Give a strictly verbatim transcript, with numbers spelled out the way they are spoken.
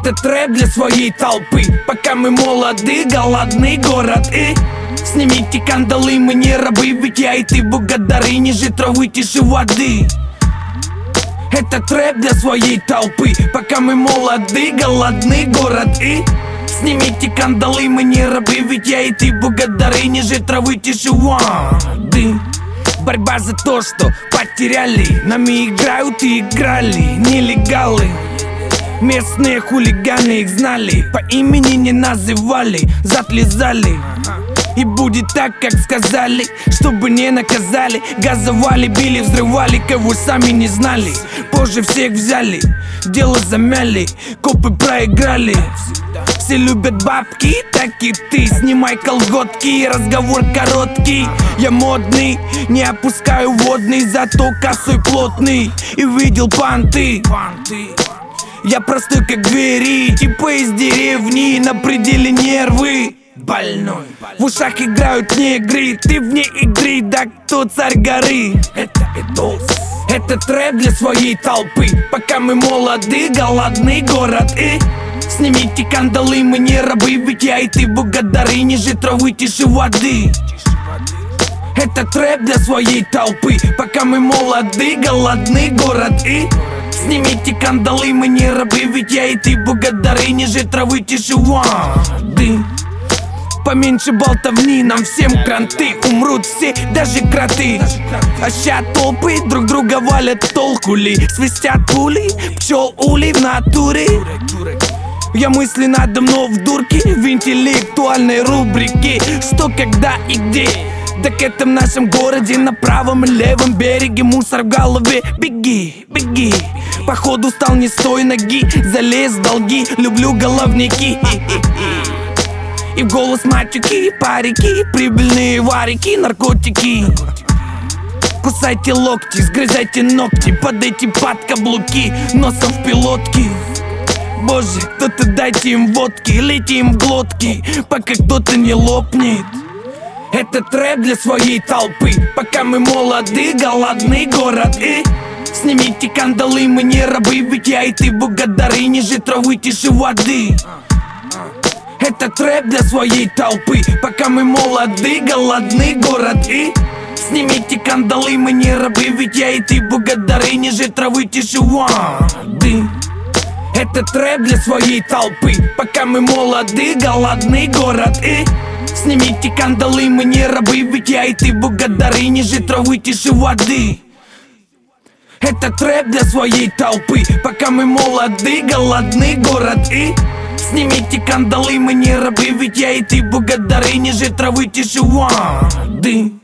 Это трэп для своей толпы. Пока мы молоды, голодный город. И снимите кандалы, мы не рабы, ведь я и ты богатыры, ниже травы, тише воды. Это трэп для своей толпы. Пока мы молоды, голодный город. И снимите кандалы, мы не рабы, ведь я и ты богатыры, ниже травы, тише воды. Борьба за то, что потеряли. Нами играют и играли нелегалы. Местные хулиганы их знали, по имени не называли, зад лизали. И будет так, как сказали, чтобы не наказали. Газовали, били, взрывали, кого сами не знали. Позже всех взяли, дело замяли, копы проиграли. Все любят бабки, так и ты. Снимай колготки, разговор короткий. Я модный, не опускаю водный, зато косой плотный. И видел панты. Я простой как двери, типа из деревни, на пределе нервы. Больной. В ушах играют негры, ты вне игры, да кто царь горы? Это идол. Это трэп для своей толпы. Пока мы молоды, голодный город. И снимите кандалы, мы не рабы, ведь я и ты богатыры, ниже травы, тише воды. Это трэп для своей толпы. Пока мы молоды, голодный город. И снимите кандалы, мы не рабы, ведь я и ты богатыры, ниже травы, тише воды. Поменьше болтовни, нам всем кранты. Умрут все, даже кроты. А ща толпы друг друга валят, толку ли? Свистят пули, пчел улей в натуре. Я мысли надо мной в дурке, в интеллектуальной рубрике. Что, когда и где? Так это в нашем городе, на правом и левом береге. Мусор в голове, беги, беги. Походу стал не с той ноги, залез в долги, люблю головники. И в голос матюки, парики, прибыльные варики, наркотики. Кусайте локти, сгрызайте ногти, падайте под каблуки, носом в пилотки. Боже, кто-то дайте им водки, лейте им в глотки, пока кто-то не лопнет. Это трэп для своей толпы. Пока мы молоды, голодный город. И снимите кандалы, мы не рабы, ведь я и ты богатыры, ниже травы, тише воды. Это трэп для своей толпы. Пока мы молоды, голодный город. И снимите кандалы, мы не рабы, ведь я и ты богатыры, ниже травы, тише воды. Это трэп для своей толпы. Пока мы молоды, голодный город. И снимите кандалы, мы не рабы, ведь я и ты богатыры, ниже травы, тише воды. Это трэп для своей толпы. Пока мы молоды, голодный город. И снимите кандалы, мы не рабы, ведь я и ты богатыры, ниже травы, тише воды.